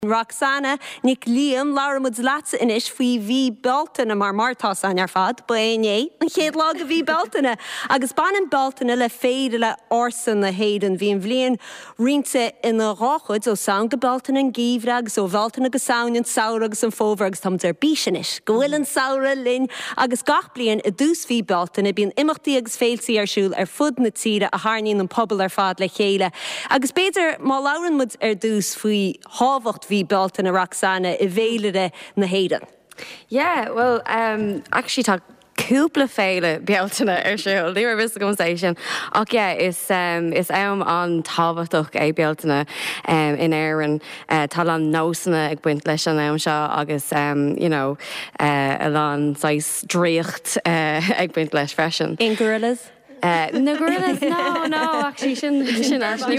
Roxana, Nick Liam, Laura Mudzlatsa inis fui vi Beltana mar Martas an fad, Baine, Chéad lag a vi Beltana. Agus banan Beltana le féide le orsan na héden vi an vlian rinte in a rochud o sound gebeltan an gívra agus o Beltana go sound an saura agus an fóver agus tam der bísinis. Gwil an saura lin agus gach blian a dús vi Beltana bín imachti agus féilsi siúl fud na tíre a harnín an pobl fad le chéile. Agus beidir má Lauren mud dús fui hávacht vi Beltana Roxana I bhéilere na héden. Yeah, well, actually tá cúpla féile Beltana siúil, ní vis go sin. Ach yeah, is am an tábhachtach Beltana in éireann tal an nósanna ag buint leis an am seo agus a lán sais dríocht ag buint leis freisin. In gorillas? No gorillas, no, actually, sin actually.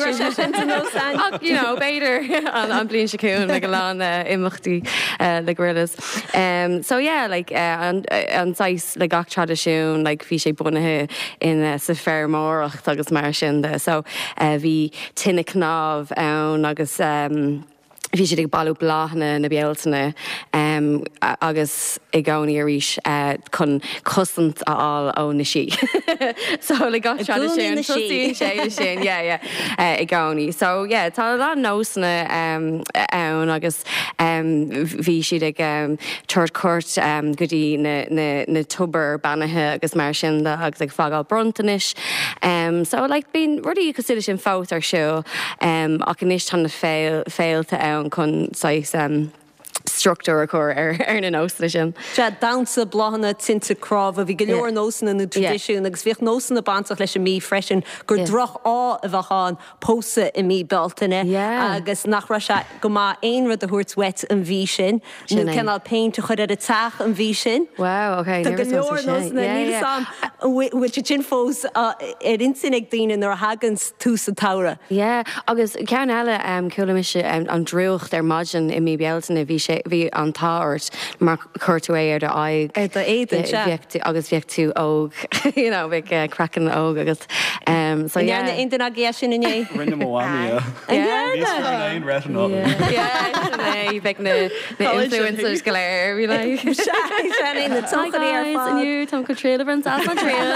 Better an blin shakun, like a lan imachti, the gorillas. So yeah, like, an size, like, gach tradition, like, fi sé bunahe in sa fair morach, agus mar sin, so, vi tinna knav, agus, fi sé ag balú bláhanna na Beltana agus I gánaí a rís chun cosint aáil ó na sí. So le gach tradiisiún tosí sé sin, I gánaí. So yeah, tá lá nósanna ann agus bhí siad ag tuairt cuairt go dtí na tubair banathe agus mar sin agus ag fágáil brontanis. So like bín rudí cosúla sin fát ar seo ach inis tána féilte ann chun sais structure chur na nósanna sin. Tá dansa blahanna tinta cráb a bhí go leor nósanna na tradiisiún agus bhíoh nósanna bantach leis an mí freisin gur droch á a bheitán pósa I mí Beltana agus nach ra se go má aon rud a thuirt wet an bhí sin nó cenál peint a chud ar a teach an bhí sin. Wow, okay. Tá go leor nósanna níl sam bhuiil sin fós insin ag daoine ar hagans tús an tára. Yeah, agus ceann eile cúlamise an drúcht ar maidin I mí Beltana bhí an táirt mar chuirtú é ar de aig agus bheoh tú óg bheith crackan óg agus so yeah. Nearna indan a ggéis sin inné? Rinne móáí Níos retinol. Bheith na influencers go léir bhí le na tuchaí ar fád. Aniu tam go tréile brand as an tréile.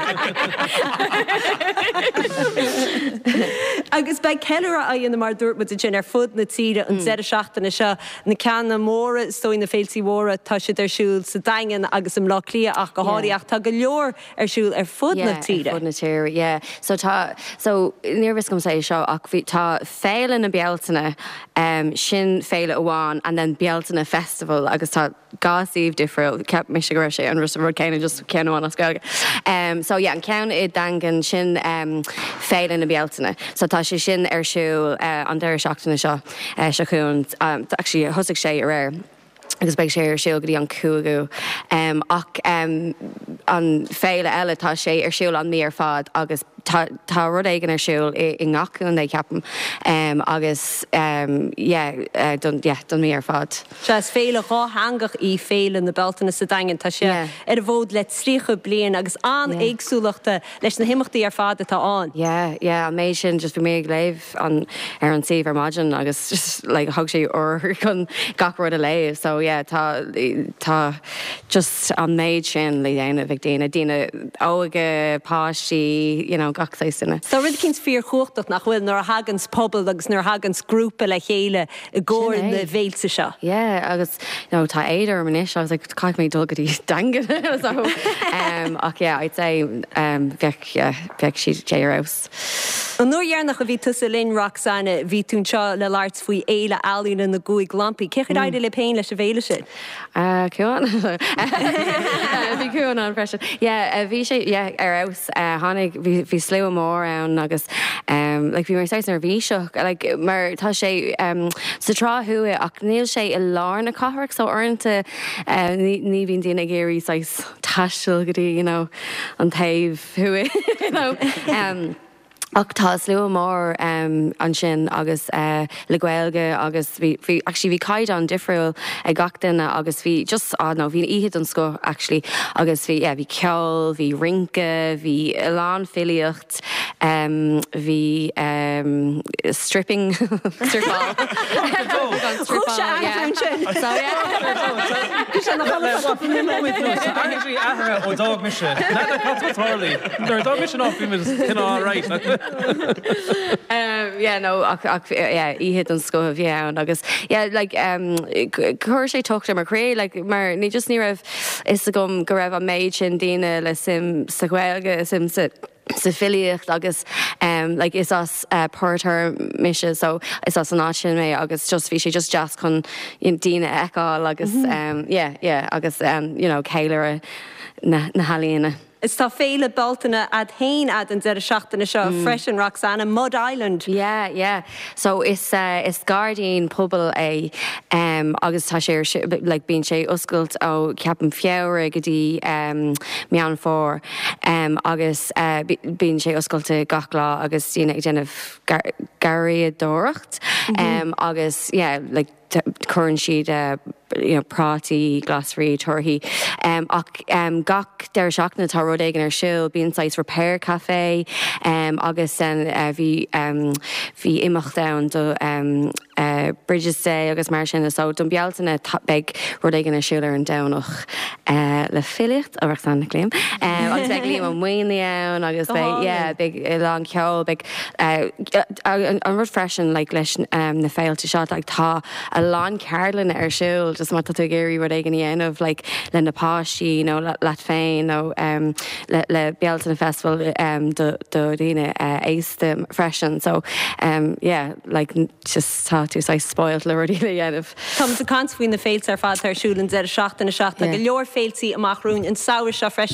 Agus bei ceile a dhéana mar dúirt mu sin ar fud na tíre an 7 seo na ceanna móra stoin na féiltí móra tá siad ar siúil sa daingan agus am lá clia ach go háiríach tá go leor ar siúil ar fud na tíre. Fud na tíre, yeah. So níorvis gom sé seo ach tá féile na Beltana sin féile amháin and then Beltana Festival agus tá gásaíomh difriúil ceap mis go raibh sé an rus ru céine just ceanháin as gailge. So yeah, an ceann I dangan sin féile na Beltana. So tá sé sin ar siúil an deir seachtainna seo seachún actually hosig sé ar réir agus beidh sé ar siúil go dtí an cúgu ach an féile eile tá sé ar siúil an mí ar fad agus tá rud éigen ar siúil I ngacún é ceapam agus don mí ar fad. Se is féile gá hangach I féile na Beltana sa daingan tá sé ar a bhód le trícha blian agus an éagsúlachta leis na himachtaí ar fad atá an. Yeah, an méid sin just bhí mé ag léibh ar an saomh ar maidin agus just like thug sé or chun gach rud a léibh. So yeah, tá just an méid sin le dhéanamh ag daine óige páistí gach sinna. So rid cinn fíor chuachtat nach bhfuil nar hagans pobl agus nar hagans grúpa le chéile I ggóir na bhéilsa seo. Yeah, agus tá éidir manis, I was like, caiith mé dul go dtí dangan. So ach yeah, I'd say bheith si J-Rouse. An nuair go bhí tusa linn Roxana bhí tún seo le láirt faoi éile alína na gúig lampi. Céchad aidir le péin leis a bhéile sin? Cúan? Bhí cúan an freisin. Yeah, bhí sé ar aus tháinig bhí slú mór ann agus like bhí mar sais ar bhí seo mar tá sé sa trá thua ach níl sé I lár na cathairc so orintanta ní bhíon daoine géirí sais taisteal go dtí an taobh thua Ach tá slú mór an sin agus le Gaeilge agus bhí caiid an difriúil ag gach duine agus bhí just bhí iad an sco actually agus bhí ceol, bhí rinke, bhí elan filiocht, bhí stripping stripáil. ó dog mise. Na cattálaí. Nuair dog mise á bhí right. Yeah, no, íhid an scoh bhíann agus chuir sé tuachta mar cré, mar ní just ní raibh is a gom go raibh a méid sin daine le sim sa Gaeilge sim sa filiocht agus is as porter mise, so is as an ásin mé agus just bhí sé just jazz chun daine eáil agus agus céile na halíonna. Is tá féle Baltaine ad hain ad an deir seachtainna seo freisin Roxanna Mud Island. Yeah. So is Guardian pobl é agus tá sé bíonn sé oscailt ó ceapan fiabhra go dtí meán fór agus bíonn sé oscailte gach lá agus tíine ag déanamh garíadóireacht agus chuann siad prátaí, glasrí, torthaí ach gach deir seachna tá rud éigen ar siúil bíonn sais repair café agus bhí imeacht ann do Bridges Day agus mar sin so don bealtainna beag rud éigen ar siúil ar an damhnach le filiocht a bhar na léim agus ag líam an mhaoine ann agus big lá ceol an rud freisin leis na féilte seo tá a lán cearlanna ar siúil just má tú géirí rud éigen dhéanamh le na páistí leat féin le Bealtaine Festival do daine éiste freisin so just tá tú spoilt le rudí le dhéanamh. Tá a cans faoin na féilte ar fad tarsúlann deir seachtainna go leor féiltí amach rún an saoir seo freisin